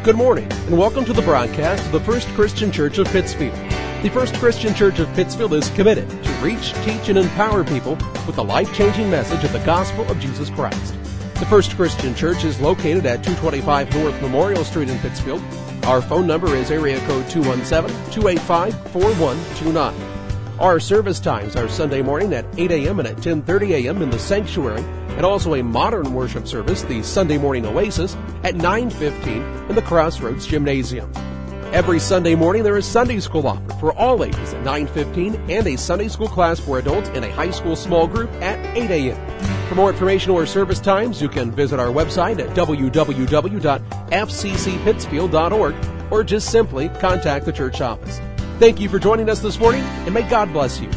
Good morning, and welcome to the broadcast of the First Christian Church of Pittsfield. The First Christian Church of Pittsfield is committed to reach, teach, and empower people with the life-changing message of the gospel of Jesus Christ. The First Christian Church is located at 225 North Memorial Street in Pittsfield. Our phone number is area code 217-285-4129. Our service times are Sunday morning at 8 a.m. and at 10:30 a.m. in the sanctuary, and also a modern worship service, the Sunday Morning Oasis, at 9:15 in the Crossroads Gymnasium. Every Sunday morning there is Sunday school offered for all ages at 9:15 and a Sunday school class for adults in a high school small group at 8 a.m. For more information or service times, you can visit our website at www.fccpittsfield.org or just simply contact the church office. Thank you for joining us this morning, and may God bless you.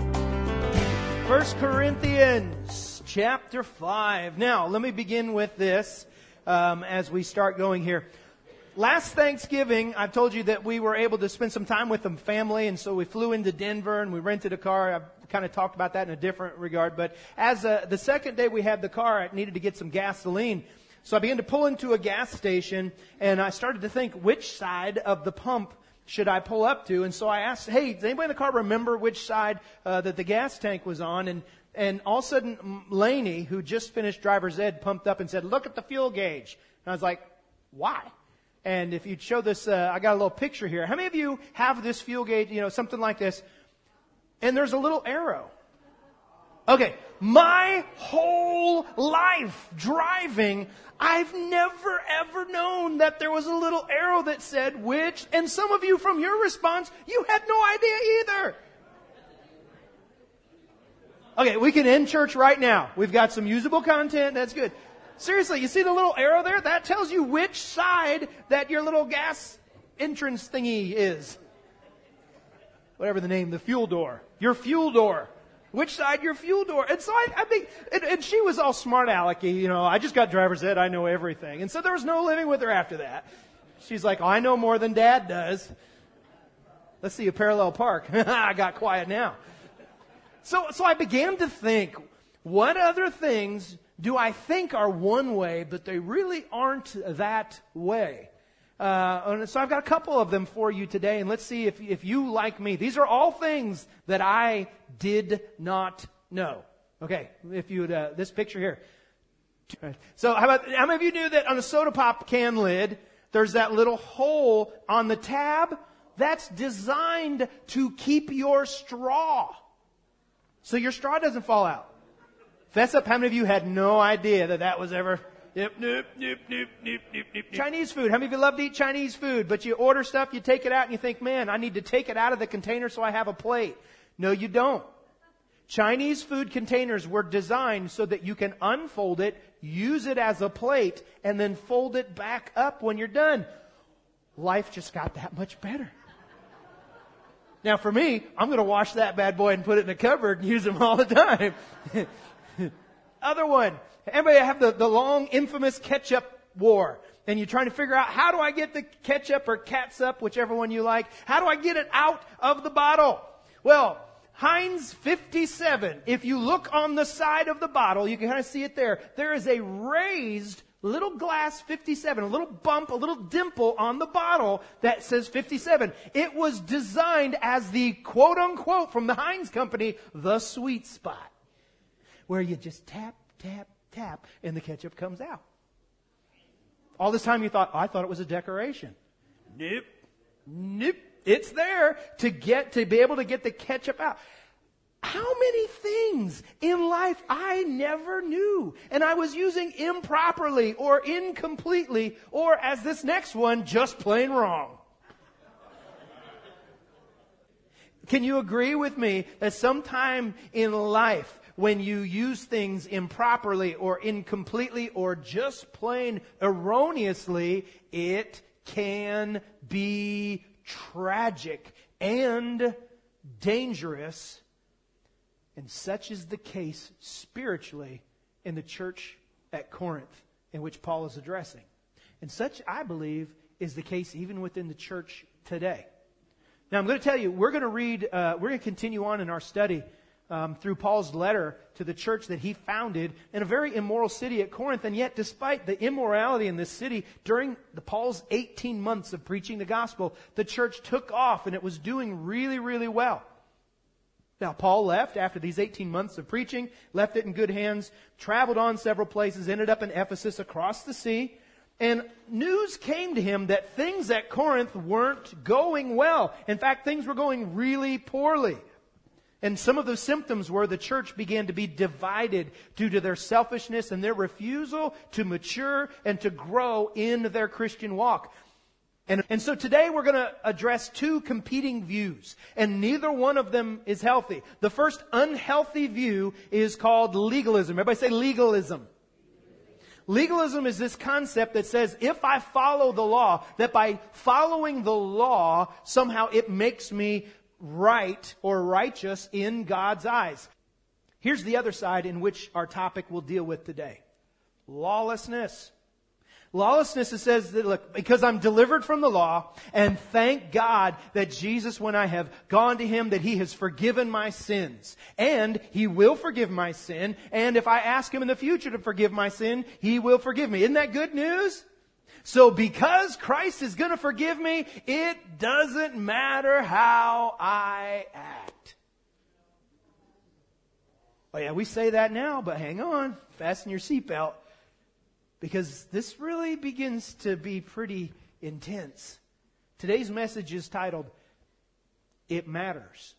1 Corinthians chapter 5. Now, let me begin with this as we start going here. Last Thanksgiving, I've told you that we were able to spend some time with the family, and so we flew into Denver and we rented a car. I've kind of talked about that in a different regard, but as the second day we had the car, I needed to get some gasoline. So I began to pull into a gas station, and I started to think, which side of the pump should I pull up to? And so I asked, hey, does anybody in the car remember which side that the gas tank was on? And all of a sudden, Laney, who just finished driver's ed, pumped up and said, look at the fuel gauge. And I was like, why? And if you'd show this, I got a little picture here. How many of you have this fuel gauge, something like this? And there's a little arrow. Okay, my whole life driving, I've never ever known that there was a little arrow that said which, and some of you from your response, you had no idea either. Okay, we can end church right now. We've got some usable content, that's good. Seriously, you see the little arrow there? That tells you which side that your little gas entrance thingy is. Whatever the name, the fuel door. Your fuel door. Which side your fuel door? And so I think, and she was all smart alecky, I just got driver's ed, I know everything. And so there was no living with her after that. She's like, I know more than Dad does. Let's see a parallel park. I got quiet now. So I began to think, what other things do I think are one way, but they really aren't that way? And so I've got a couple of them for you today, and let's see if you, like me, these are all things that I did not know. Okay, if you would, this picture here. So how many of you knew that on a soda pop can lid, there's that little hole on the tab? That's designed to keep your straw, so your straw doesn't fall out. Fess up, how many of you had no idea that was ever... Yep, nope. Chinese food. How many of you love to eat Chinese food? But you order stuff, you take it out, and you think, man, I need to take it out of the container so I have a plate. No, you don't. Chinese food containers were designed so that you can unfold it, use it as a plate, and then fold it back up when you're done. Life just got that much better. Now, for me, I'm going to wash that bad boy and put it in a cupboard and use them all the time. Other one. Everybody have the long, infamous ketchup war. And you're trying to figure out, how do I get the ketchup or catsup, whichever one you like, how do I get it out of the bottle? Well, Heinz 57, if you look on the side of the bottle, you can kind of see it there. There is a raised little glass 57, a little bump, a little dimple on the bottle that says 57. It was designed as the quote-unquote, from the Heinz company, the sweet spot, where you just tap, tap, tap, and the ketchup comes out. All this time I thought it was a decoration. Nope. It's there to be able to get the ketchup out. How many things in life I never knew, and I was using improperly or incompletely, or as this next one, just plain wrong. Can you agree with me that sometime in life, when you use things improperly or incompletely or just plain erroneously, it can be tragic and dangerous. And such is the case spiritually in the church at Corinth, in which Paul is addressing. And such, I believe, is the case even within the church today. Now, I'm going to tell you, we're going to continue on in our study through Paul's letter to the church that he founded in a very immoral city at Corinth. And yet, despite the immorality in this city, during Paul's 18 months of preaching the gospel, the church took off and it was doing really, really well. Now, Paul left after these 18 months of preaching, left it in good hands, traveled on several places, ended up in Ephesus across the sea. And news came to him that things at Corinth weren't going well. In fact, things were going really poorly. And some of the symptoms were the church began to be divided due to their selfishness and their refusal to mature and to grow in their Christian walk. And so today we're going to address two competing views, and neither one of them is healthy. The first unhealthy view is called legalism. Everybody say legalism. Legalism is this concept that says if I follow the law, that by following the law, somehow it makes me right or righteous in God's eyes. Here's the other side in which our topic will deal with today. Lawlessness. Lawlessness, it says that, look, because I'm delivered from the law, and thank God that Jesus, when I have gone to Him, that He has forgiven my sins. And He will forgive my sin. And if I ask Him in the future to forgive my sin, He will forgive me. Isn't that good news? So because Christ is going to forgive me, it doesn't matter how I act. Oh yeah, we say that now, but hang on. Fasten your seatbelt. Because this really begins to be pretty intense. Today's message is titled, It Matters.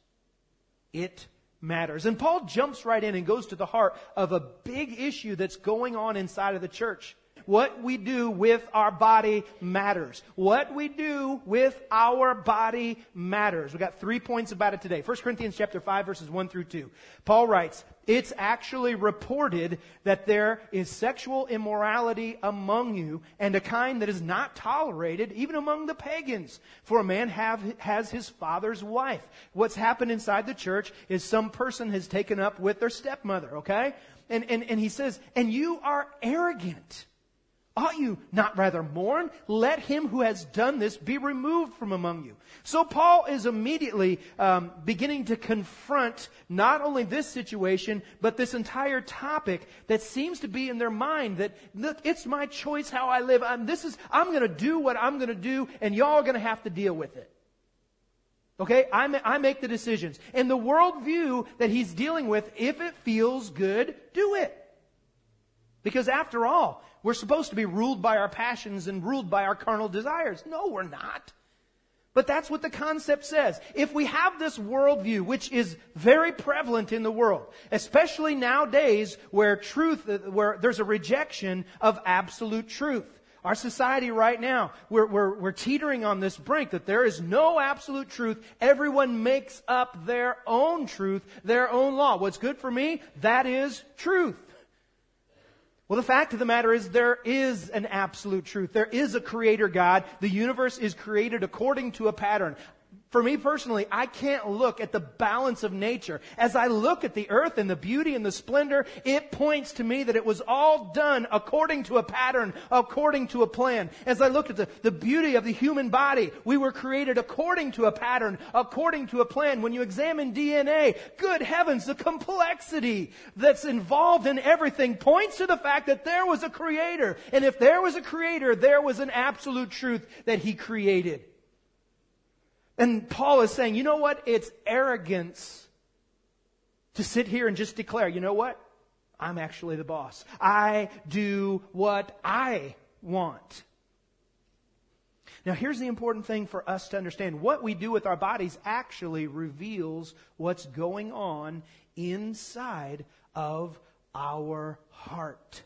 It matters. And Paul jumps right in and goes to the heart of a big issue that's going on inside of the church. What we do with our body matters. What we do with our body matters. We've got 3 points about it today. 1 Corinthians chapter 5, verses 1 through 2. Paul writes, it's actually reported that there is sexual immorality among you, and a kind that is not tolerated even among the pagans. For a man has his father's wife. What's happened inside the church is some person has taken up with their stepmother, okay? And he says, and you are arrogant. Ought you not rather mourn? Let him who has done this be removed from among you. So Paul is immediately beginning to confront not only this situation, but this entire topic that seems to be in their mind that, look, it's my choice how I live. I'm going to do what I'm going to do, and y'all are going to have to deal with it. Okay? I make the decisions. And the worldview that he's dealing with, if it feels good, do it. Because after all, we're supposed to be ruled by our passions and ruled by our carnal desires. No, we're not. But that's what the concept says. If we have this worldview, which is very prevalent in the world, especially nowadays where there's a rejection of absolute truth. Our society right now, we're teetering on this brink that there is no absolute truth. Everyone makes up their own truth, their own law. What's good for me, that is truth. Well, the fact of the matter is there is an absolute truth. There is a creator God. The universe is created according to a pattern. For me personally, I can't look at the balance of nature. As I look at the earth and the beauty and the splendor, it points to me that it was all done according to a pattern, according to a plan. As I look at the beauty of the human body, we were created according to a pattern, according to a plan. When you examine DNA, good heavens, the complexity that's involved in everything points to the fact that there was a creator. And if there was a creator, there was an absolute truth that he created. And Paul is saying, you know what? It's arrogance to sit here and just declare, you know what? I'm actually the boss. I do what I want. Now, here's the important thing for us to understand. What we do with our bodies actually reveals what's going on inside of our heart.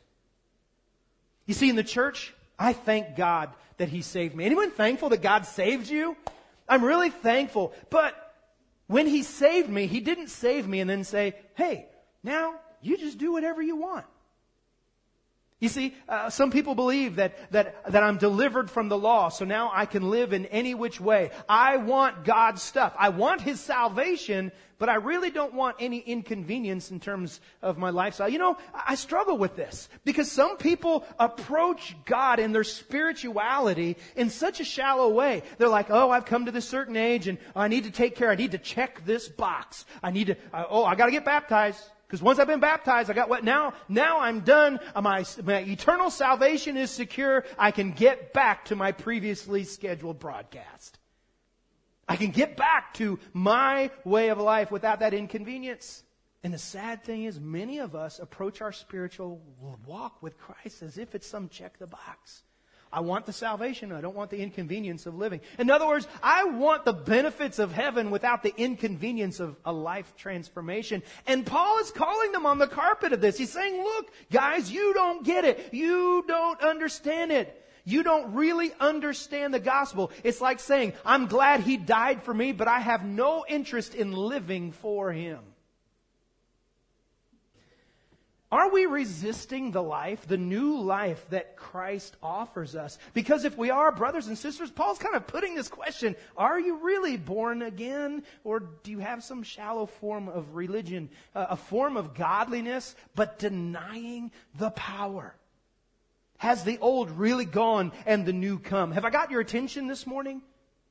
You see, in the church, I thank God that He saved me. Anyone thankful that God saved you? I'm really thankful. But when He saved me, He didn't save me and then say, hey, now you just do whatever you want. You see, some people believe that I'm delivered from the law, so now I can live in any which way. I want God's stuff. I want His salvation, but I really don't want any inconvenience in terms of my lifestyle. You know, I struggle with this because some people approach God and their spirituality in such a shallow way. They're like, oh, I've come to this certain age and I need to take care. I need to check this box. I got to get baptized. Because once I've been baptized, I got what? Now I'm done. My eternal salvation is secure. I can get back to my previously scheduled broadcast. I can get back to my way of life without that inconvenience. And the sad thing is, many of us approach our spiritual walk with Christ as if it's some check the box. I want the salvation. I don't want the inconvenience of living. In other words, I want the benefits of heaven without the inconvenience of a life transformation. And Paul is calling them on the carpet of this. He's saying, look, guys, you don't get it. You don't understand it. You don't really understand the gospel. It's like saying, I'm glad He died for me, but I have no interest in living for Him. Are we resisting the life, the new life that Christ offers us? Because if we are, brothers and sisters, Paul's kind of putting this question, are you really born again? Or do you have some shallow form of religion, a form of godliness, but denying the power? Has the old really gone and the new come? Have I got your attention this morning?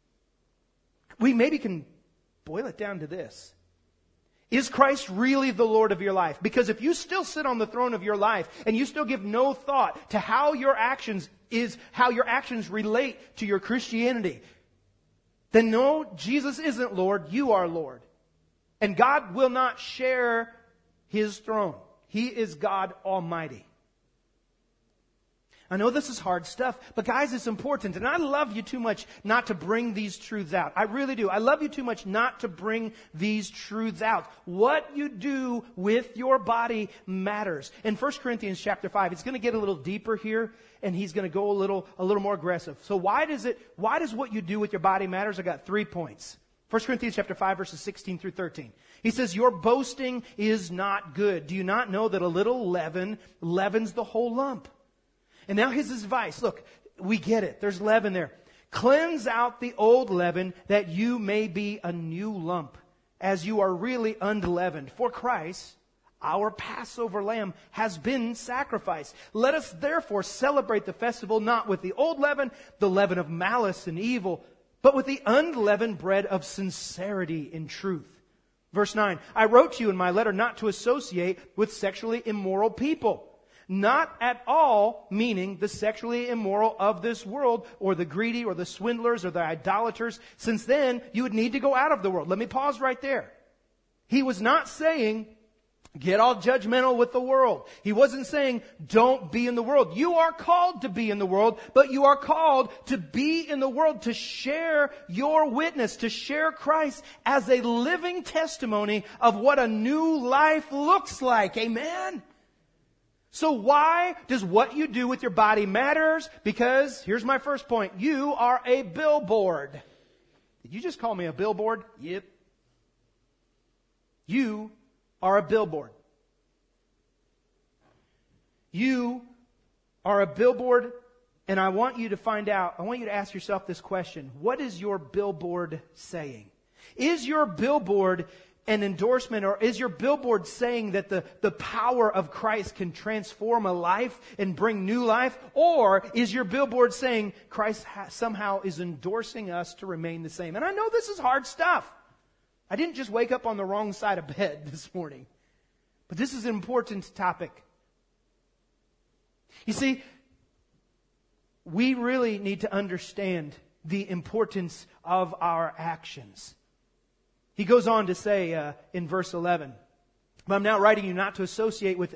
We maybe can boil it down to this. Is Christ really the Lord of your life? Because if you still sit on the throne of your life and you still give no thought to how your actions relate to your Christianity, then no, Jesus isn't Lord, you are Lord. And God will not share His throne. He is God Almighty. I know this is hard stuff, but guys, it's important. And I love you too much not to bring these truths out. I really do. I love you too much not to bring these truths out. What you do with your body matters. In 1 Corinthians chapter 5, it's going to get a little deeper here, and he's going to go a little more aggressive. So why does what you do with your body matters? I got 3 points. 1 Corinthians chapter 5, verses 16 through 13. He says, your boasting is not good. Do you not know that a little leaven leavens the whole lump? And now his advice. Look, we get it. There's leaven there. Cleanse out the old leaven that you may be a new lump, as you are really unleavened. For Christ, our Passover lamb, has been sacrificed. Let us therefore celebrate the festival not with the old leaven, the leaven of malice and evil, but with the unleavened bread of sincerity and truth. Verse 9, I wrote to you in my letter not to associate with sexually immoral people. Not at all meaning the sexually immoral of this world, or the greedy, or the swindlers, or the idolaters, since then you would need to go out of the world. Let me pause right there. He was not saying, get all judgmental with the world. He wasn't saying, don't be in the world. You are called to be in the world, but you are called to be in the world, to share your witness, to share Christ as a living testimony of what a new life looks like. Amen? So why does what you do with your body matters? Because, here's my first point, you are a billboard. Did you just call me a billboard? Yep. You are a billboard. You are a billboard, and I want you to ask yourself this question. What is your billboard saying? Is your billboard an endorsement, or is your billboard saying that the power of Christ can transform a life and bring new life? Or is your billboard saying Christ somehow is endorsing us to remain the same? And I know this is hard stuff. I didn't just wake up on the wrong side of bed this morning. But this is an important topic. You see, we really need to understand the importance of our actions. He goes on to say in verse 11, but I'm writing you not to associate with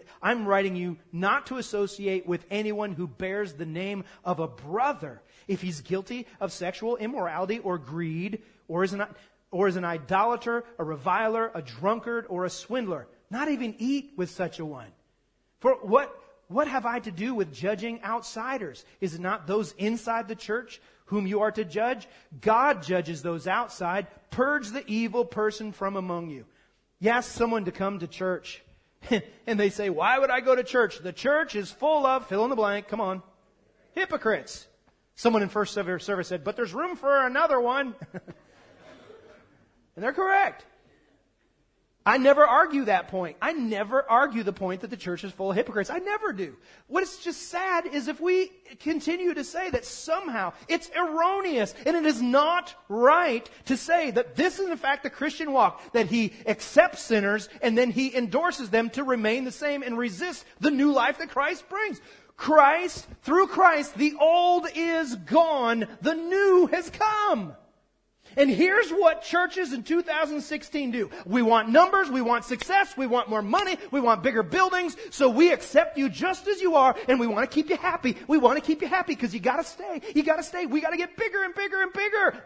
anyone who bears the name of a brother if he's guilty of sexual immorality or greed, or is an idolater, a reviler, a drunkard, or a swindler. Not even eat with such a one. For what have I to do with judging outsiders? Is it not those inside the church whom you are to judge? God judges those outside. Purge the evil person from among you. You ask someone to come to church, And they say, why would I go to church? The church is full of, fill in the blank, come on, hypocrites. Someone in first service said, but there's room for another one. And they're correct. I never argue that point. I never argue the point that the church is full of hypocrites. I never do. What is just sad is if we continue to say that somehow it's erroneous and it is not right to say that this is in fact the Christian walk, that he accepts sinners and then he endorses them to remain the same and resist the new life that Christ brings. Through Christ, the old is gone, the new has come. And here's what churches in 2016 do. We want numbers, we want success, we want more money, we want bigger buildings, so we accept you just as you are, and we want to keep you happy. We want to keep you happy because you got to stay. You got to stay. We got to get bigger and bigger and bigger.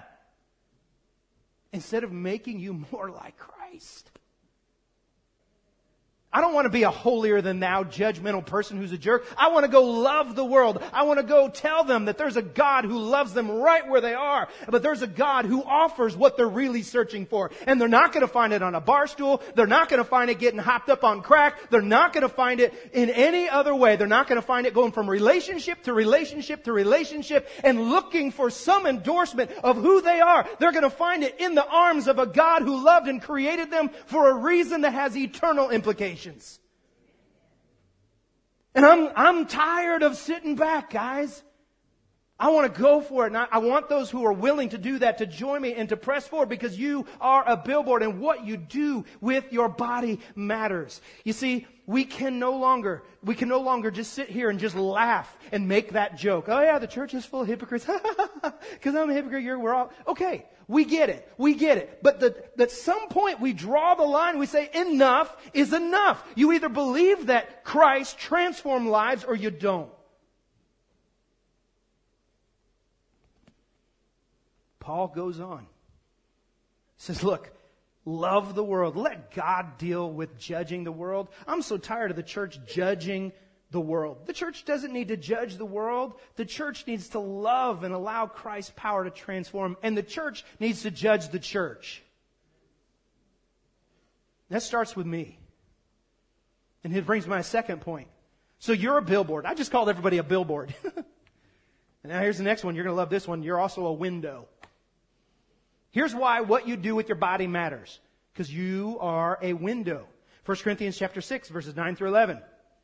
Instead of making you more like Christ. I don't want to be a holier than thou judgmental person who's a jerk. I want to go love the world. I want to go tell them that there's a God who loves them right where they are. But there's a God who offers what they're really searching for. And they're not going to find it on a bar stool. They're not going to find it getting hopped up on crack. They're not going to find it in any other way. They're not going to find it going from relationship to relationship to relationship and looking for some endorsement of who they are. They're going to find it in the arms of a God who loved and created them for a reason that has eternal implications. And I'm tired of sitting back, guys. I want to go for it. And I want those who are willing to do that to join me and to press forward, because you are a billboard and what you do with your body matters. You see, we can no longer just sit here and just laugh and make that joke. Oh yeah, the church is full of hypocrites. Because I'm a hypocrite, we're all... Okay, we get it. But at some point we draw the line. We say enough is enough. You either believe that Christ transformed lives or you don't. Paul goes on. He says, look, love the world. Let God deal with judging the world. I'm so tired of the church judging the world. The church doesn't need to judge the world. The church needs to love and allow Christ's power to transform. And the church needs to judge the church. That starts with me. And it brings my second point. So you're a billboard. I just called everybody a billboard. And now here's the next one. You're going to love this one. You're also a window. Here's why what you do with your body matters. Because you are a window. 1 Corinthians chapter 6, verses 9 through 11.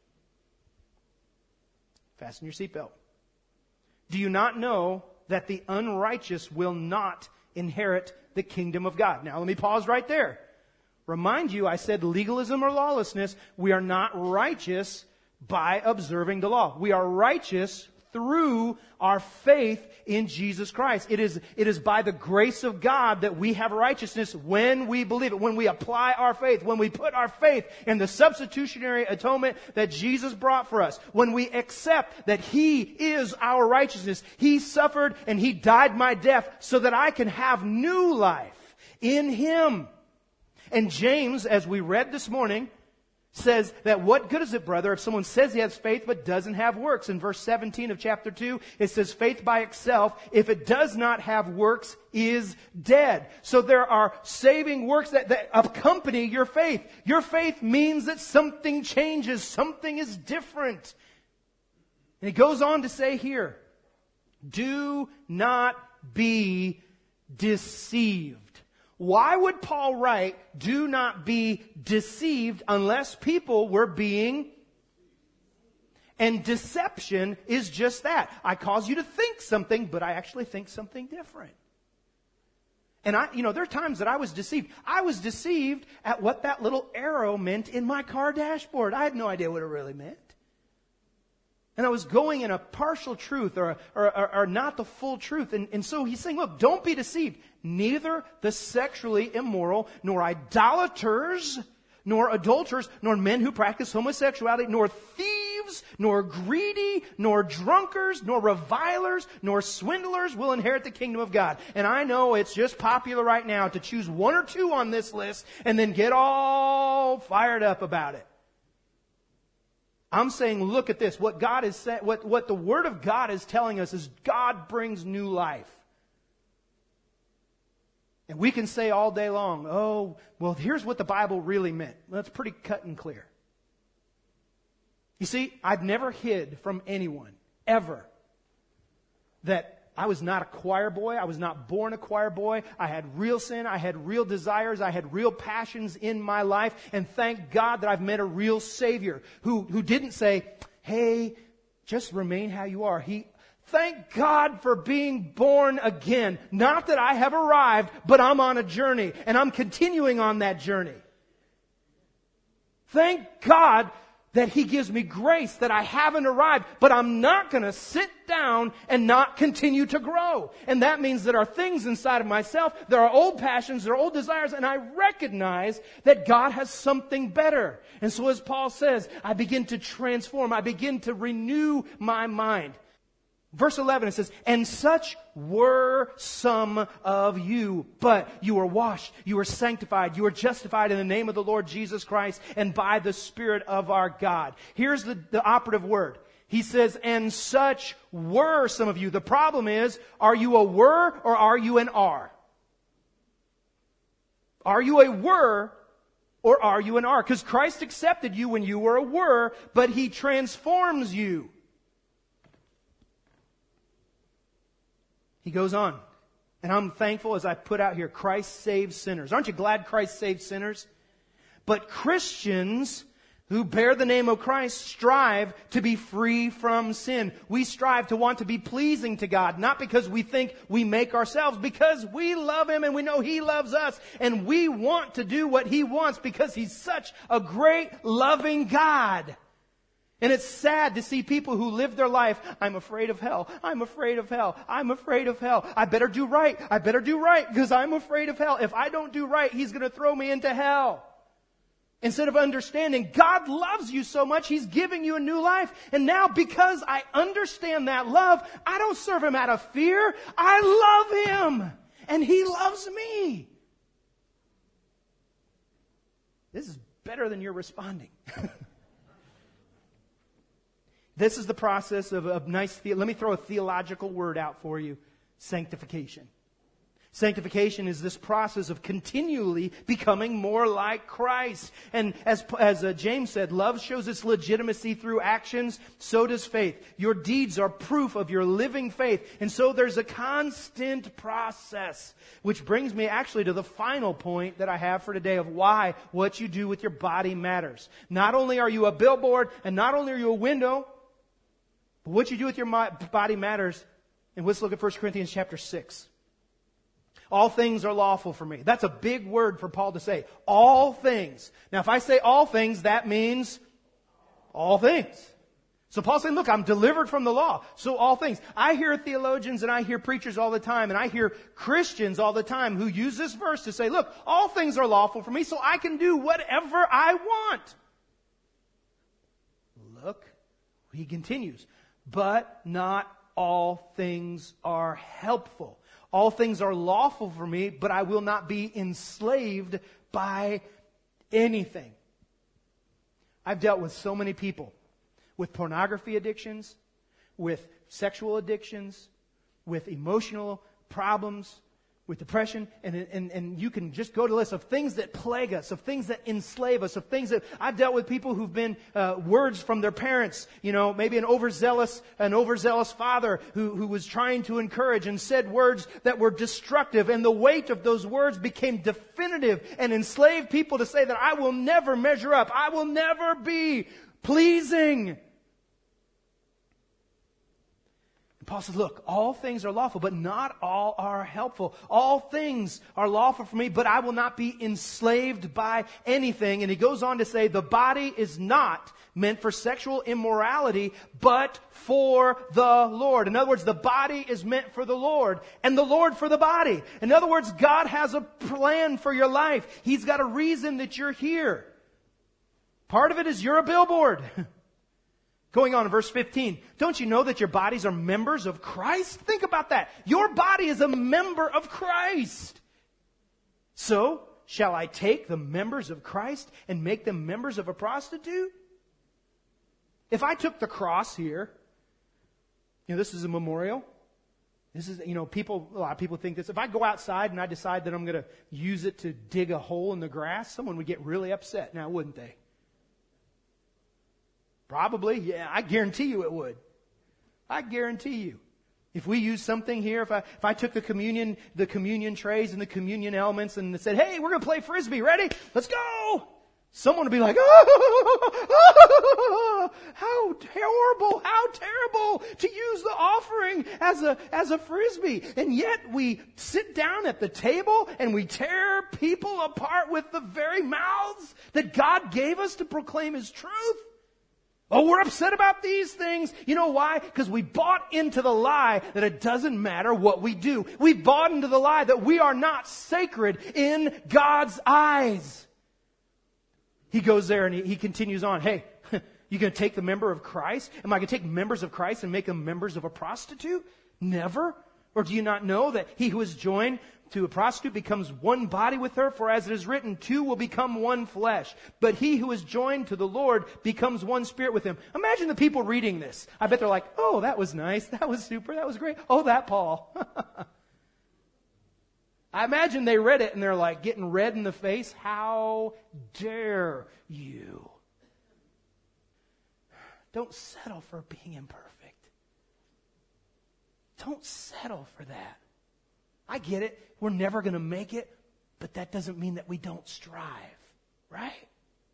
Fasten your seatbelt. Do you not know that the unrighteous will not inherit the kingdom of God? Now let me pause right there. Remind you, I said legalism or lawlessness. We are not righteous by observing the law. We are righteous through our faith in Jesus Christ. It is by the grace of God that we have righteousness when we believe it, when we apply our faith, when we put our faith in the substitutionary atonement that Jesus brought for us, when we accept that He is our righteousness. He suffered and He died my death so that I can have new life in Him. And James, as we read this morning, says that what good is it, brother, if someone says he has faith but doesn't have works? In verse 17 of chapter 2, it says faith by itself, if it does not have works, is dead. So there are saving works that accompany your faith. Your faith means that something changes, something is different. And he goes on to say here, do not be deceived. Why would Paul write, do not be deceived, unless people were being... And deception is just that. I cause you to think something, but I actually think something different. And there are times that I was deceived. I was deceived at what that little arrow meant in my car dashboard. I had no idea what it really meant. And I was going in a partial truth or not the full truth. And so he's saying, look, don't be deceived. Neither the sexually immoral, nor idolaters, nor adulterers, nor men who practice homosexuality, nor thieves, nor greedy, nor drunkards, nor revilers, nor swindlers will inherit the kingdom of God. And I know it's just popular right now to choose one or two on this list and then get all fired up about it. I'm saying, look at this. What God is saying, what the Word of God is telling us is God brings new life. And we can say all day long, oh, well, here's what the Bible really meant. Well, that's pretty cut and clear. You see, I've never hid from anyone, ever, that I was not a choir boy. I was not born a choir boy. I had real sin. I had real desires. I had real passions in my life. And thank God that I've met a real Savior who didn't say, hey, just remain how you are. Thank God for being born again. Not that I have arrived, but I'm on a journey, and I'm continuing on that journey. Thank God that He gives me grace, that I haven't arrived, but I'm not going to sit down and not continue to grow. And that means there are things inside of myself, there are old passions, there are old desires, and I recognize that God has something better. And so as Paul says, I begin to transform, I begin to renew my mind. Verse 11, it says, and such were some of you, but you were washed, you were sanctified, you were justified in the name of the Lord Jesus Christ and by the Spirit of our God. Here's the operative word. He says, and such were some of you. The problem is, are you a were or are you an are? Are you a were or are you an are? Because Christ accepted you when you were a were, but He transforms you. He goes on, and I'm thankful as I put out here, Christ saves sinners. Aren't you glad Christ saves sinners? But Christians who bear the name of Christ strive to be free from sin. We strive to want to be pleasing to God, not because we think we make ourselves, because we love Him and we know He loves us, and we want to do what He wants because He's such a great, loving God. And it's sad to see people who live their life, I'm afraid of hell, I'm afraid of hell, I'm afraid of hell. I better do right because I'm afraid of hell. If I don't do right, He's going to throw me into hell. Instead of understanding God loves you so much, He's giving you a new life. And now because I understand that love, I don't serve Him out of fear. I love Him. And He loves me. This is better than you're responding. This is the process of let me throw a theological word out for you. Sanctification. Sanctification is this process of continually becoming more like Christ. And as James said, love shows its legitimacy through actions, so does faith. Your deeds are proof of your living faith. And so there's a constant process, which brings me actually to the final point that I have for today of why what you do with your body matters. Not only are you a billboard and not only are you a window, but what you do with your body matters. And let's look at 1 Corinthians chapter 6. All things are lawful for me. That's a big word for Paul to say. All things. Now, if I say all things, that means all things. So Paul's saying, look, I'm delivered from the law. So all things. I hear theologians and I hear preachers all the time and I hear Christians all the time who use this verse to say, look, all things are lawful for me, so I can do whatever I want. Look, he continues. But not all things are helpful. All things are lawful for me, but I will not be enslaved by anything. I've dealt with so many people with pornography addictions, with sexual addictions, with emotional problems, with depression, and you can just go to a list of things that plague us, of things that enslave us, of things that I've dealt with people who've been words from their parents, maybe an overzealous father who was trying to encourage and said words that were destructive, and the weight of those words became definitive and enslaved people to say that I will never measure up, I will never be pleasing. Paul says, look, all things are lawful, but not all are helpful. All things are lawful for me, but I will not be enslaved by anything. And he goes on to say, the body is not meant for sexual immorality, but for the Lord. In other words, the body is meant for the Lord, and the Lord for the body. In other words, God has a plan for your life. He's got a reason that you're here. Part of it is you're a billboard. Going on in verse 15, don't you know that your bodies are members of Christ? Think about that. Your body is a member of Christ. So, shall I take the members of Christ and make them members of a prostitute? If I took the cross here, this is a memorial. This is, a lot of people think this. If I go outside and I decide that I'm going to use it to dig a hole in the grass, someone would get really upset now, wouldn't they? Probably, yeah. I guarantee you it would. I guarantee you. If we use something here, if I took the communion trays and the communion elements and said, hey, we're going to play Frisbee. Ready? Let's go. Someone would be like, oh, how horrible, how terrible to use the offering as a Frisbee. And yet we sit down at the table and we tear people apart with the very mouths that God gave us to proclaim His truth. Oh, we're upset about these things. You know why? Because we bought into the lie that it doesn't matter what we do. We bought into the lie that we are not sacred in God's eyes. He goes there and he continues on. Hey, you going to take the member of Christ? Am I going to take members of Christ and make them members of a prostitute? Never. Or do you not know that he who is joined to a prostitute becomes one body with her? For as it is written, two will become one flesh. But he who is joined to the Lord becomes one spirit with him. Imagine the people reading this. I bet they're like, oh, that was nice. That was super. That was great. Oh, that Paul. I imagine they read it and they're like getting red in the face. How dare you? Don't settle for being imperfect. Don't settle for that. I get it. We're never going to make it, but that doesn't mean that we don't strive, right?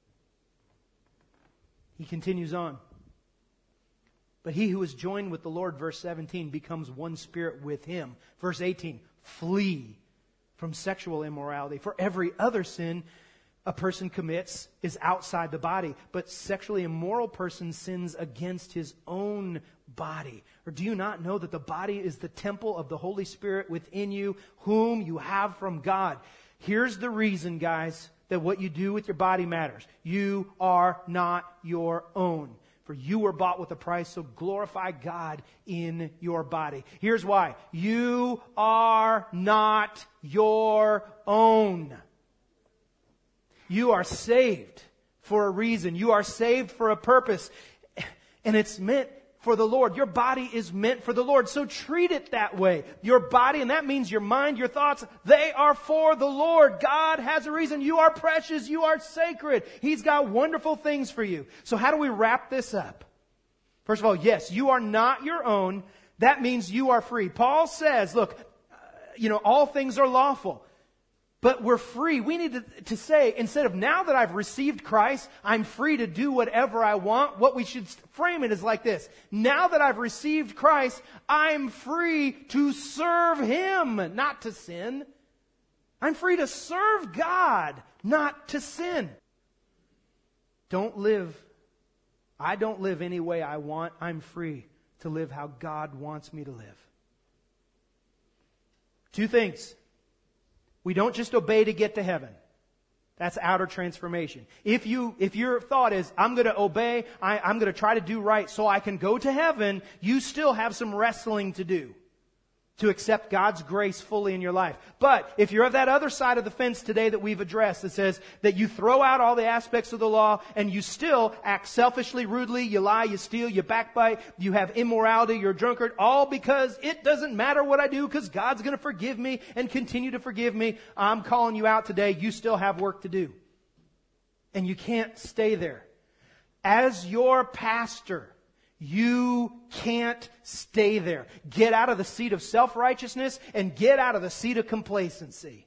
He continues on. But he who is joined with the Lord, verse 17, becomes one spirit with him. Verse 18, flee from sexual immorality. For every other sin a person commits is outside the body, but sexually immoral person sins against his own body. Or do you not know that the body is the temple of the Holy Spirit within you, whom you have from God? Here's the reason, guys, that what you do with your body matters. You are not your own. For you were bought with a price, so glorify God in your body. Here's why. You are not your own. You are saved for a reason. You are saved for a purpose. And it's meant for the Lord. Your body is meant for the Lord. So treat it that way. Your body, and that means your mind, your thoughts, they are for the Lord. God has a reason. You are precious. You are sacred. He's got wonderful things for you. So how do we wrap this up? First of all, yes, you are not your own. That means you are free. Paul says, look, all things are lawful. But we're free. We need to say, instead of now that I've received Christ, I'm free to do whatever I want, what we should frame it is like this. Now that I've received Christ, I'm free to serve Him, not to sin. I'm free to serve God, not to sin. I don't live any way I want. I'm free to live how God wants me to live. Two things. We don't just obey to get to heaven. That's outer transformation. If your thought is, I'm going to obey, I'm going to try to do right so I can go to heaven, you still have some wrestling to do to accept God's grace fully in your life. But if you're of that other side of the fence today that we've addressed, that says that you throw out all the aspects of the law and you still act selfishly, rudely, you lie, you steal, you backbite, you have immorality, you're a drunkard, all because it doesn't matter what I do because God's going to forgive me and continue to forgive me. I'm calling you out today. You still have work to do. And you can't stay there. As your pastor, you can't stay there. Get out of the seat of self-righteousness and get out of the seat of complacency.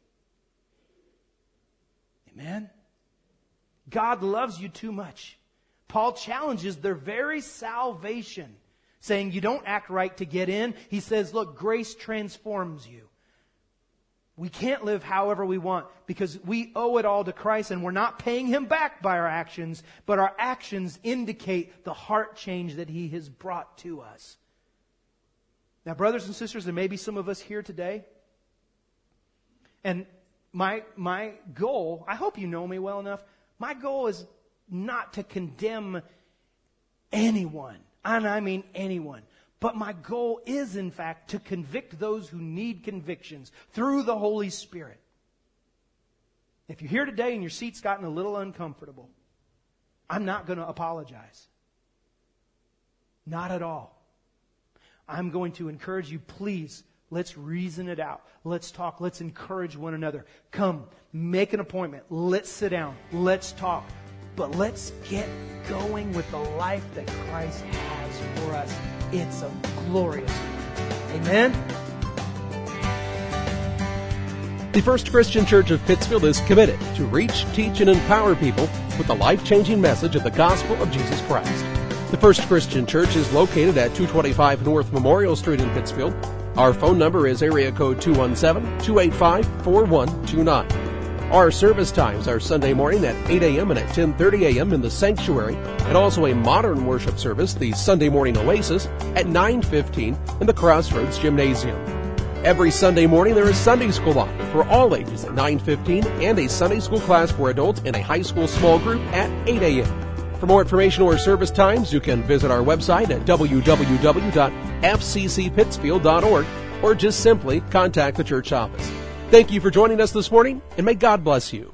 Amen? God loves you too much. Paul challenges their very salvation, saying you don't act right to get in. He says, look, grace transforms you. We can't live however we want because we owe it all to Christ and we're not paying Him back by our actions, but our actions indicate the heart change that He has brought to us. Now, brothers and sisters, there may be some of us here today, and my goal, I hope you know me well enough, my goal is not to condemn anyone, and I mean anyone. But my goal is, in fact, to convict those who need convictions through the Holy Spirit. If you're here today and your seat's gotten a little uncomfortable, I'm not going to apologize. Not at all. I'm going to encourage you, please, let's reason it out. Let's talk. Let's encourage one another. Come, make an appointment. Let's sit down. Let's talk. but let's get going with the life that Christ has for us. It's a glorious one. Amen? The First Christian Church of Pittsfield is committed to reach, teach, and empower people with the life-changing message of the gospel of Jesus Christ. The First Christian Church is located at 225 North Memorial Street in Pittsfield. Our phone number is area code 217-285-4129. Our service times are Sunday morning at 8 a.m. and at 10:30 a.m. in the sanctuary, and also a modern worship service, the Sunday Morning Oasis, at 9:15 in the Crossroads Gymnasium. Every Sunday morning there is Sunday school on for all ages at 9:15 and a Sunday school class for adults in a high school small group at 8 a.m. For more information or service times, you can visit our website at www.fccpittsfield.org or just simply contact the church office. Thank you for joining us this morning, and may God bless you.